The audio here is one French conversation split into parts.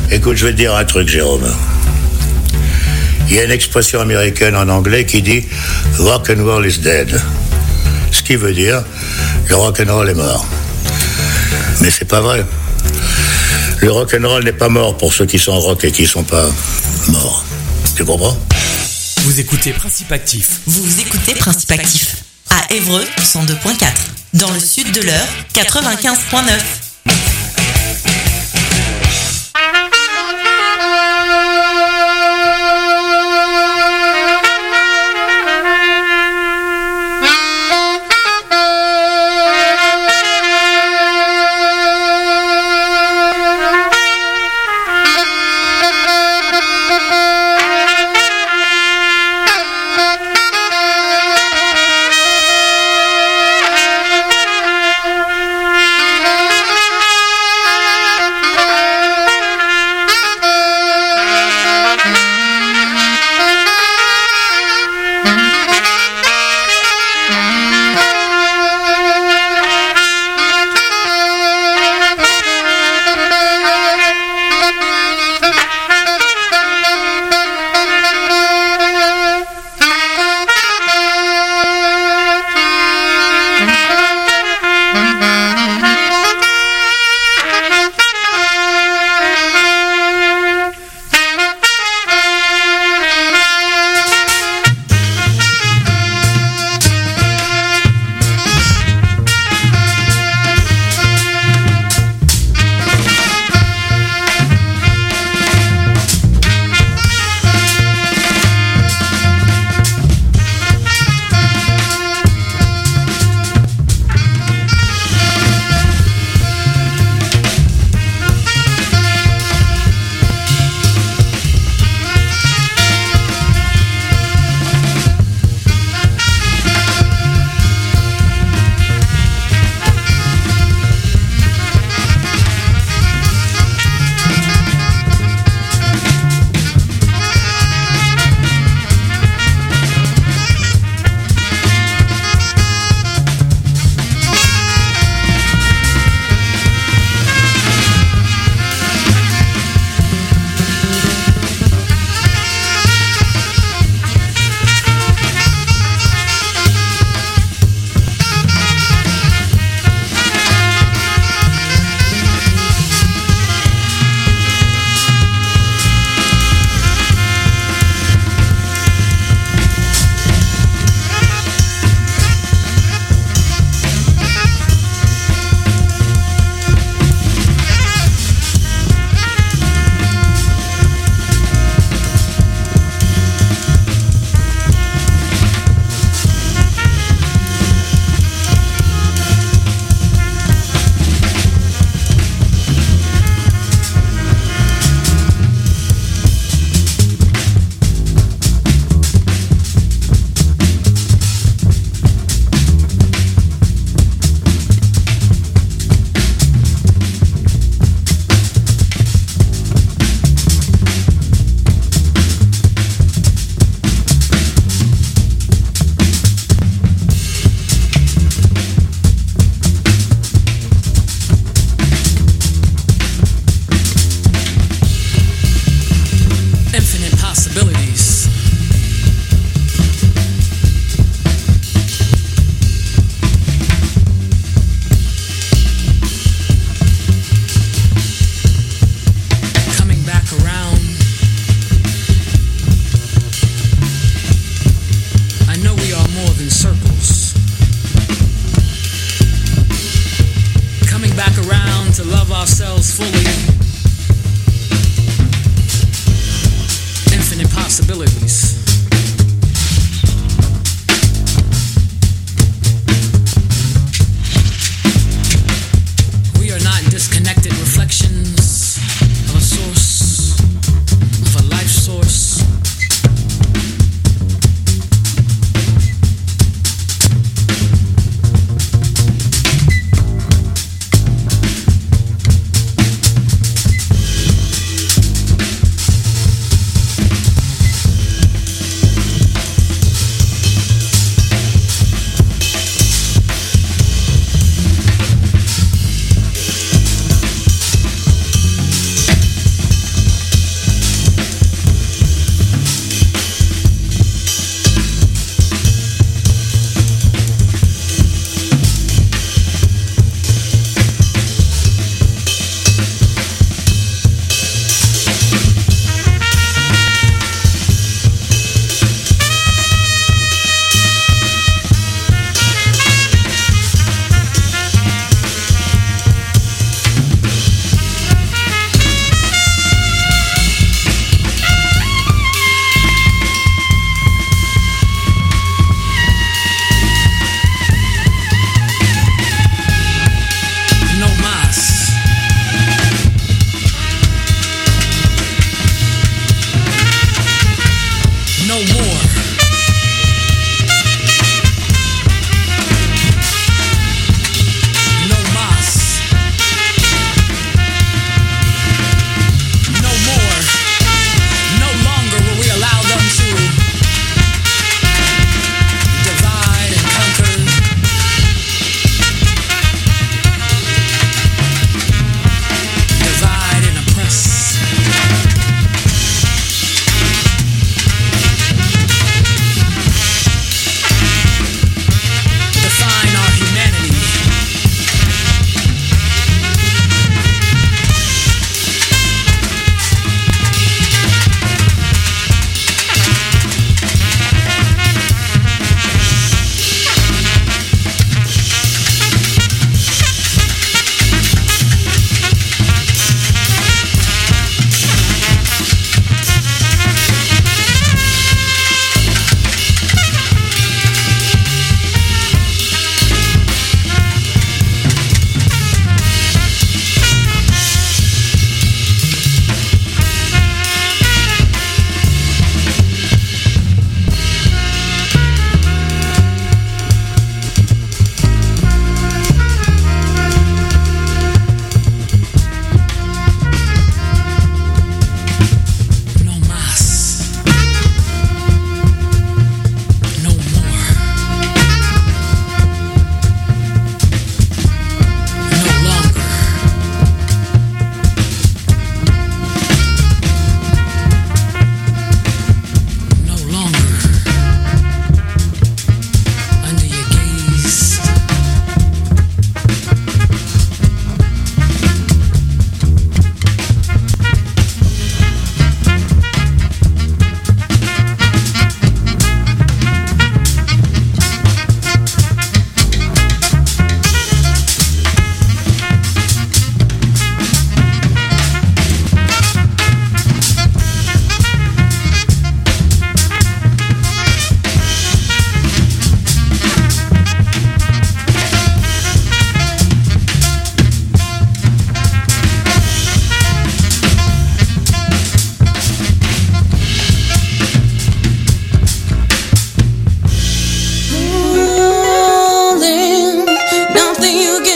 Écoute, je vais te dire un truc, Jérôme. Il y a une expression américaine en anglais qui dit « rock and roll is dead ». Ce qui veut dire « le rock and roll est mort ». Mais c'est pas vrai. Le rock and roll n'est pas mort pour ceux qui sont rock et qui sont pas morts. Tu comprends ? Vous écoutez Principe Actif. Vous écoutez Principe Actif. À Évreux, 102.4. Dans le sud de l'Eure, 95.9.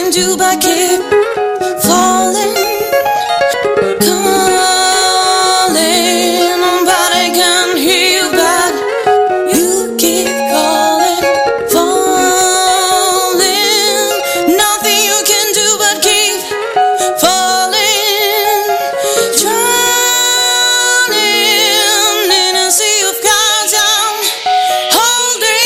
can do but keep falling, calling. Nobody can hear you, but you keep calling, falling. Nothing you can do but keep falling, drowning in a sea of clouds I'm holding.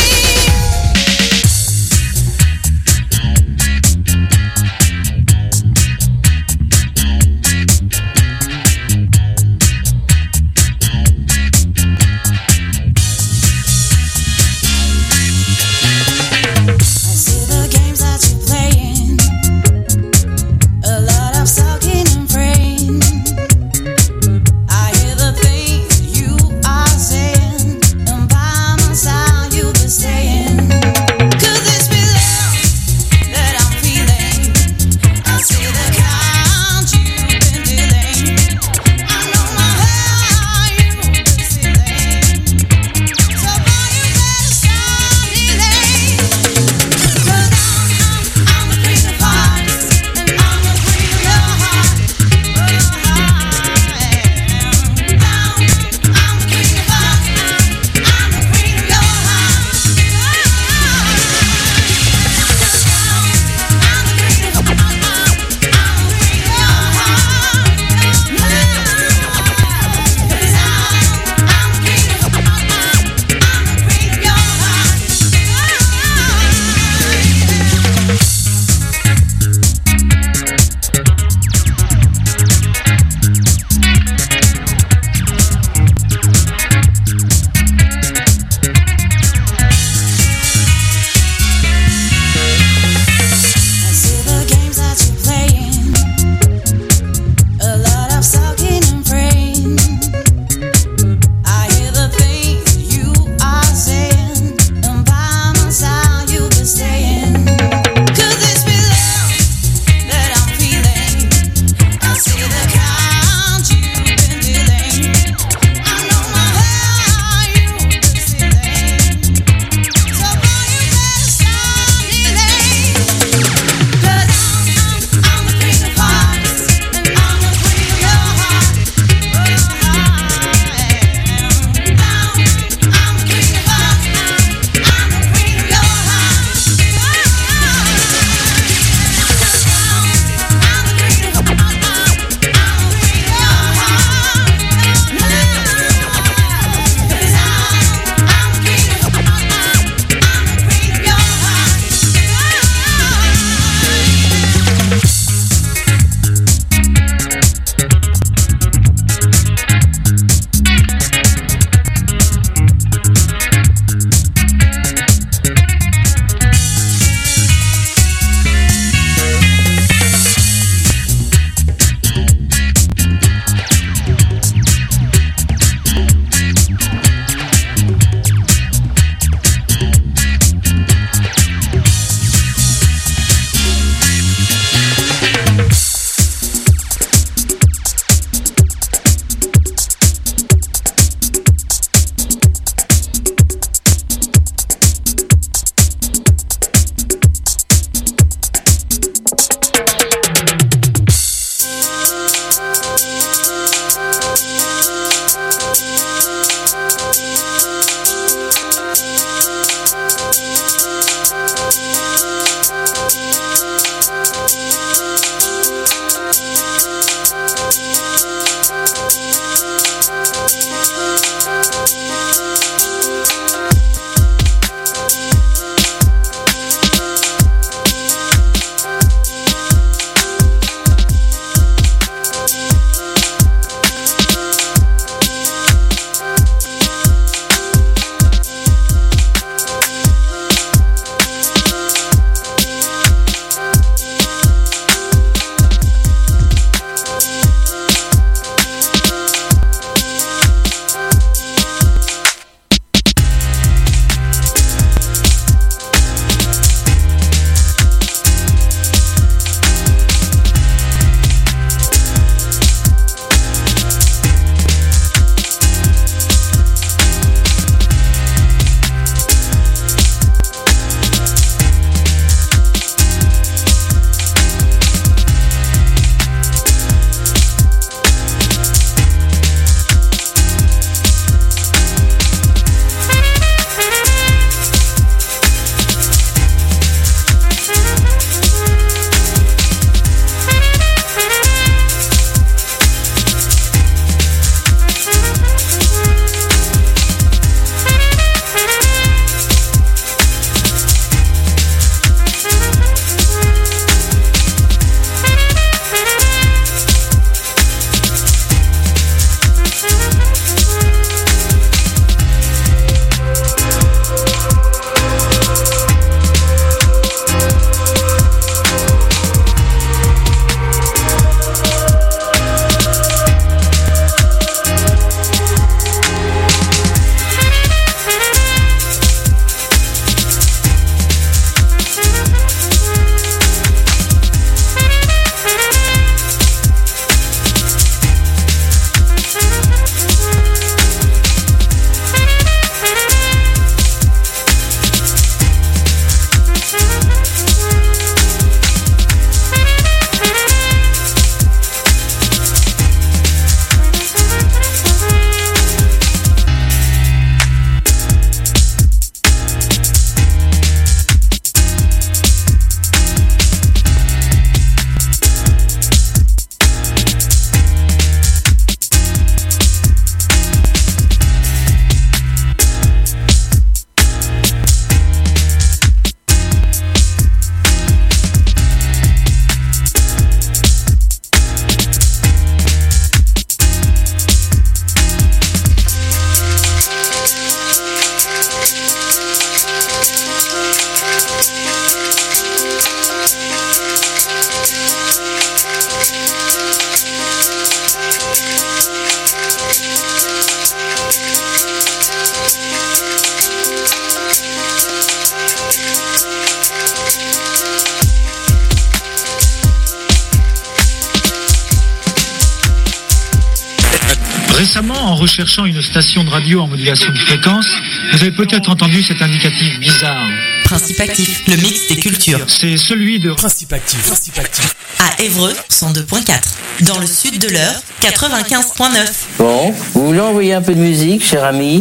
Récemment, en recherchant une station de radio en modulation de fréquence, vous avez peut-être entendu cet indicatif bizarre. Principe Actif, le mix des cultures. C'est celui de Principe Actif. À Évreux, 102.4. Dans le sud de l'Eure, 95.9. Bon, vous voulez envoyer un peu de musique, cher ami?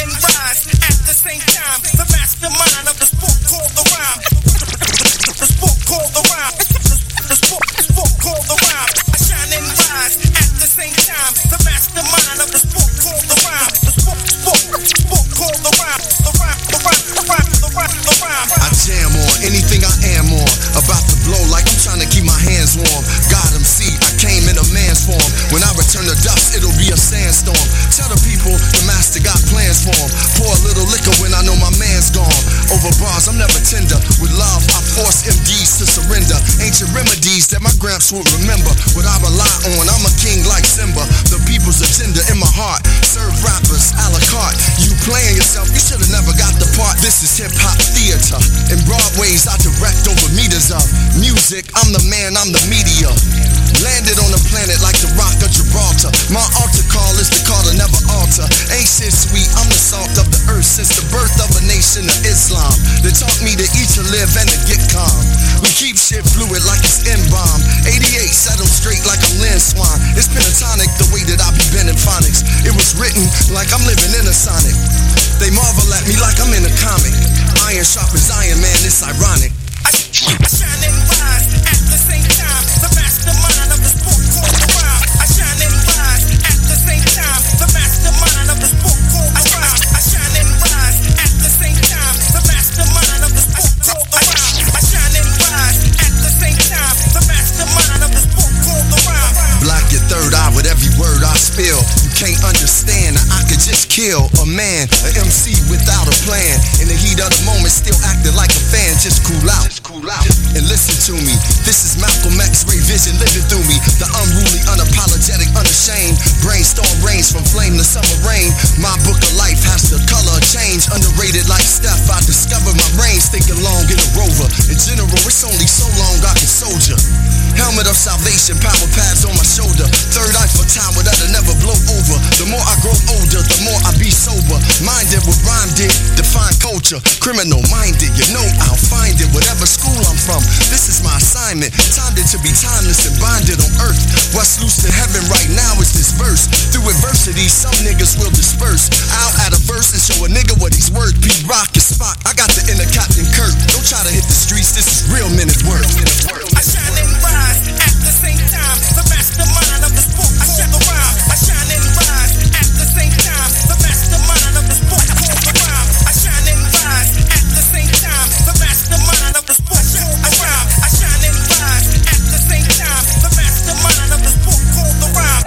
Anything I am on, about to blow like I'm trying to keep my hands warm. God MC, I came in a man's form. When I return to dust, it'll be a sandstorm. Tell the people the master got plans for them. Pour a little liquor when I know my man's gone. Over bars, I'm never tender. With love, I force MDs to surrender. Ancient remedies that my gramps would remember. What I rely on, I'm a king like Simba. The people's agenda in my heart. Serve rappers a la carte. You playing yourself, you should've never got the part. This is hip-hop theater. In Broadway, I direct over meters of music. I'm the man, I'm the media. Landed on a planet like the Rock of Gibraltar. My altar call is the call to never alter. Ain't shit sweet, I'm the salt of the earth since the birth of a nation of Islam. They taught me to eat, to live, and to get calm. We keep shit fluid like it's M-bomb. 88 set them straight like I'm Lynn Swan. It's pentatonic the way that I be bending phonics. It was written like I'm living in a sonic. They marvel at me like I'm in a comic. Iron sharp as iron, man, it's ironic. I shine and rise at the same time. The mastermind of the sport called the rhyme. I shine and rise at the same time. The mastermind of the sport called the rhyme. I shine and rise at the same time. The mastermind of the sport called the rhyme. I shine and rise at the same time. The mastermind of the sport called the rhyme. Block your third eye with every word I spill. You can't understand. I could just kill a man, an MC without a plan. In the heat of the moment, still acting like a fan. Just cool out. And listen to me. This is Malcolm X, Ray Vision living through me. The unruly, unapologetic, unashamed. Brainstorm range from flame to summer rain. My book of life has the color of change. Underrated like Steph, I discovered my brains thinking long in a Rover. In general, it's only so long I can soldier. Helmet of salvation, power pads on my shoulder. Third eye for time that'll never blow over. The more I grow older, the more I be sober. Minded what rhyme did, define culture. Criminal minded, you know I'll find it. Whatever school I'm from, this is my assignment. Timed it to be timeless and bonded on earth. What's loose in heaven right now is this verse. Through adversity, some niggas will disperse. I'll add a verse and show a nigga what he's worth. Pete Rock and Spock, I got the inner Captain Kirk. Don't try to hit the streets, this is real minute work. I shine and rise at the same time. The mastermind of the sport called the rhyme. I shine and rise at the same time. The mastermind of the sport called the rhyme. I shine and rise at the same time. The mastermind of the sport called the rhyme. I shine and rise at the same time. The mastermind of the sport called the rhyme.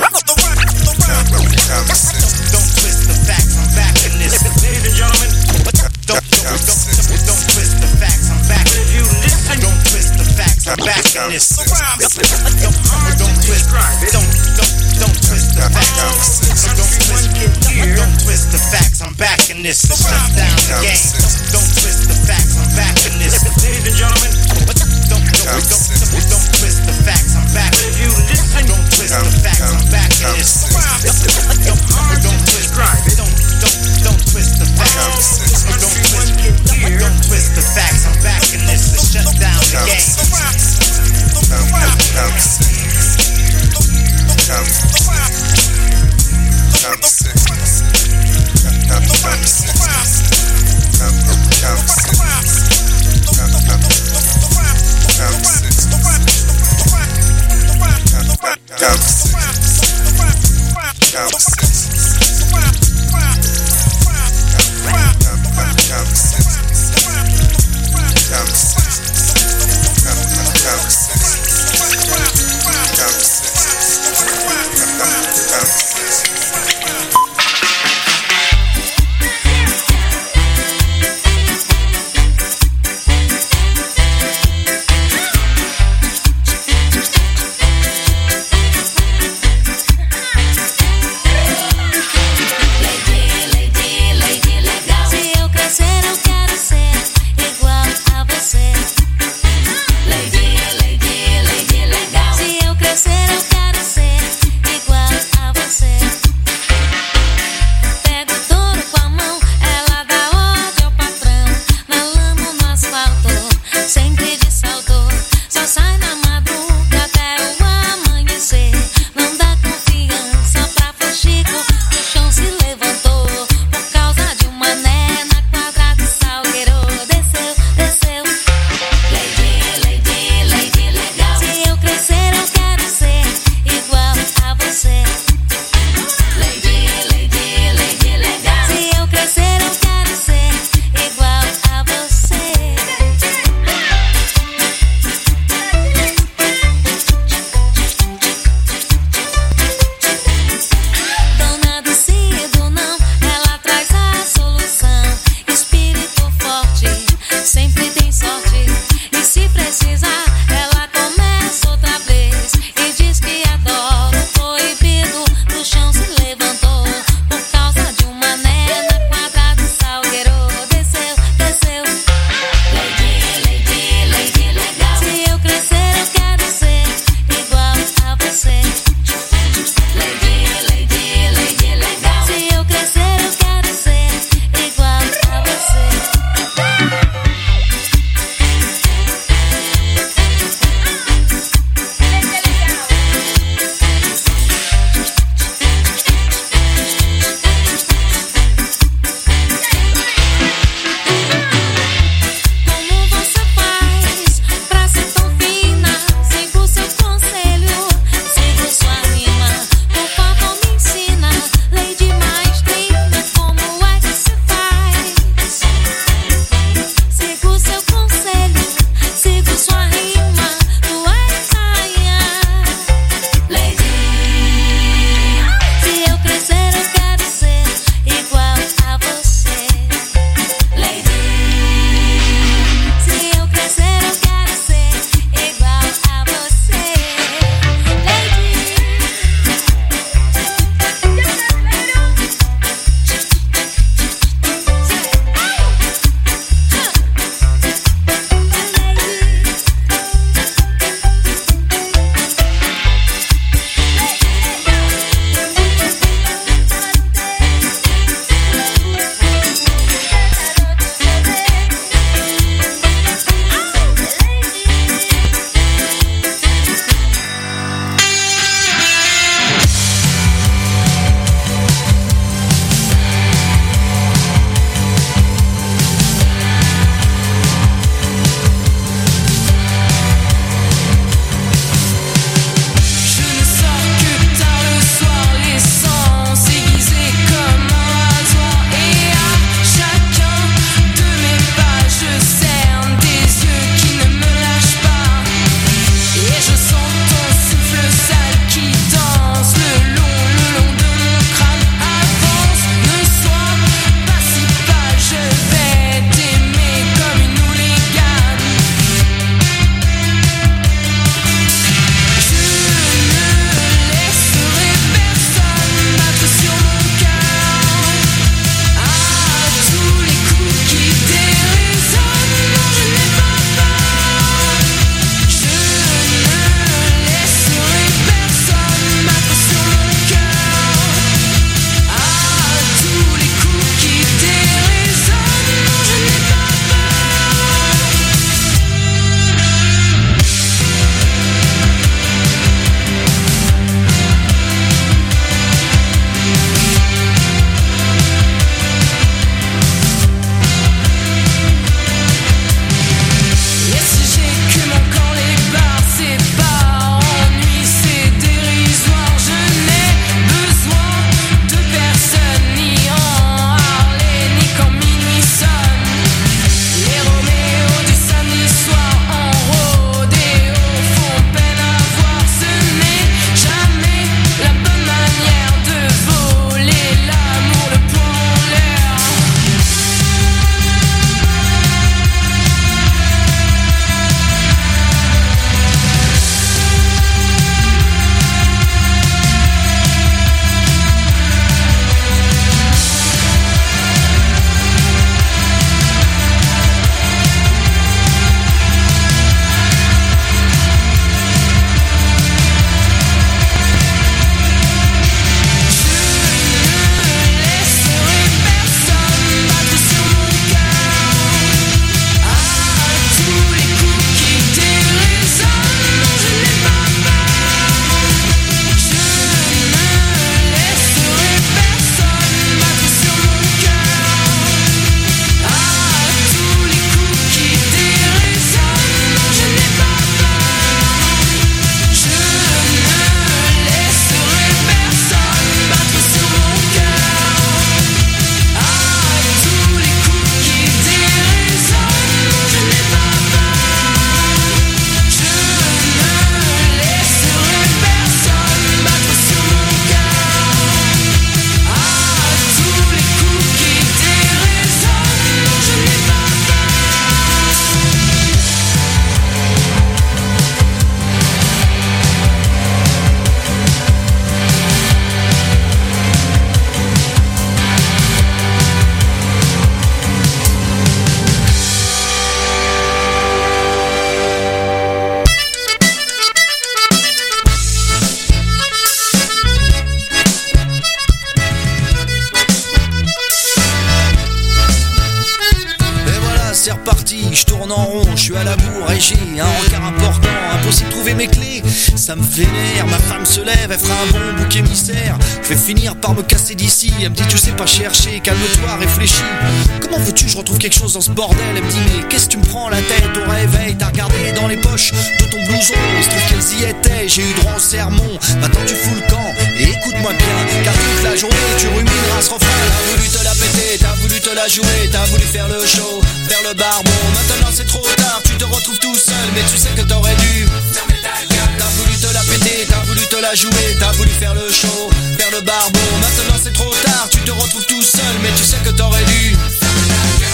Don't twist the facts, I'm back in this. Ladies and gentlemen, don't twist the facts, I'm back. If you listen, don't twist the facts, I'm back in this. Don't twist the facts. Don't twist the facts, I'm back in this. Shut down the game. Don't twist the facts, I'm back in this. Ladies and gentlemen, don't twist the facts, I'm back. If you listen, don't twist the facts, I'm back in this. Don't twist the facts. Don't twist the facts, I'm back in this. Shut down the game. je suis à la bourre et j'ai un rencard important. Impossible de trouver mes clés, ça me vénère. Ma femme se lève, elle fera un bon bouc émissaire. Je vais finir par me casser d'ici. Elle me dit tu sais pas chercher, calme-toi, réfléchis. Comment veux-tu que je retrouve quelque chose dans ce bordel? Elle me dit mais qu'est-ce que tu me prends la tête au réveil? T'as regardé dans les poches de ton blouson, il se trouve qu'elles y étaient. J'ai eu droit au sermon, maintenant tu fous le camp. Et écoute-moi bien, car toute la journée tu rumineras ce refrain. T'as voulu te la péter, t'as voulu te la jouer, t'as voulu faire le show, faire le barbon. Maintenant c'est trop tard, tu te retrouves tout seul, mais tu sais que t'aurais dû fermer ta gueule. T'as voulu te la péter, t'as voulu te la jouer, t'as voulu faire le show, faire le barbon. Maintenant c'est trop tard, tu te retrouves tout seul, mais tu sais que t'aurais dû fermer ta gueule.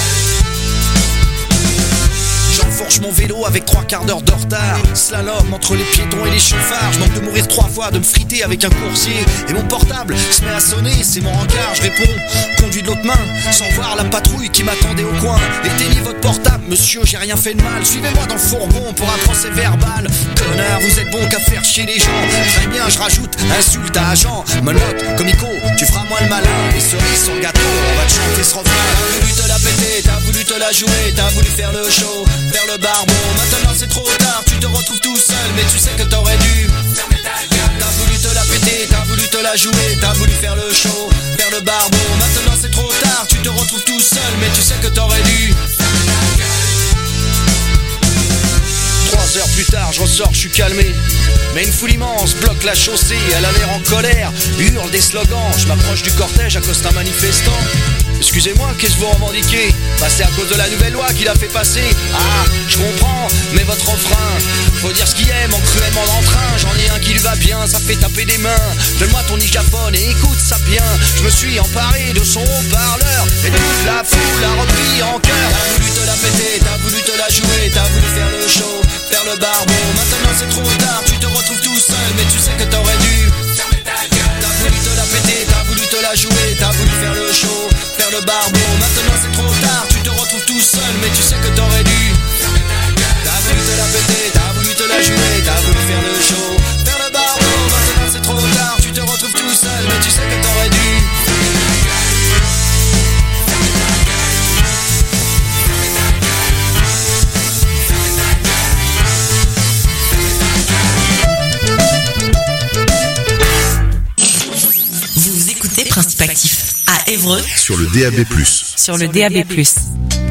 J'enfourche mon vélo avec 3 quarts d'heure de retard. Slalom entre les piétons et les chauffards. Je manque de mourir 3 fois, de me friter avec un coursier. Et mon portable se met à sonner, c'est mon rencard. Je réponds, conduis de l'autre main, sans voir la patrouille qui m'attendait au coin. Éteignez votre portable, monsieur, j'ai rien fait de mal. Suivez-moi dans le fourgon pour un procès verbal. Connard, vous êtes bon qu'à faire chier les gens. Très bien, je rajoute, insulte à agent. Menotte, comico, tu feras moins le malin. Et cerise sur le gâteau, on va te chanter ce refrain. T'as voulu te la péter, t'as voulu te la jouer, t'as voulu faire le show, faire le barbon. Maintenant c'est trop tard, tu te retrouves tout seul, mais tu sais que t'aurais dû fermer ta gueule. T'as voulu te la péter, t'as voulu te la jouer, t'as voulu faire le show, faire le barbon. Maintenant c'est trop tard, tu te retrouves tout seul, mais tu sais que t'aurais dû fermer ta gueule. 3 heures plus tard, je ressors, je suis calmé. Mais une foule immense bloque la chaussée, elle a l'air en colère, hurle des slogans. Je m'approche du cortège, accoste un manifestant. Excusez-moi, qu'est-ce que vous revendiquez? Bah c'est à cause de la nouvelle loi qu'il a fait passer. Ah, je comprends, mais votre refrain, faut dire ce qu'il aime, en cruellement d'entrain. J'en ai un qui lui va bien, ça fait taper des mains. Donne-moi ton digaphone et écoute ça bien. Je me suis emparé de son haut-parleur et toute la foule a repris en cœur. T'as voulu te la péter, t'as voulu te la jouer, t'as voulu faire le show, faire le barbon. Maintenant c'est trop tard, tu te retrouves tout seul, mais tu sais que t'aurais dû fermer ta gueule. T'as voulu te la péter, t'as voulu te la jouer, t'as voulu faire le show, faire le barbon. Maintenant c'est trop tard, tu te retrouves tout seul, mais tu sais que t'aurais dû fermer ta gueule. T'as voulu te la péter, t'as voulu te la jouer, t'as voulu faire le show, faire le barbon. Maintenant c'est trop tard, tu te retrouves tout seul, mais tu sais que t'aurais dû fermer ta gueule. Vous écoutez Principe Actif à Évreux sur le DAB+. Sur le DAB+.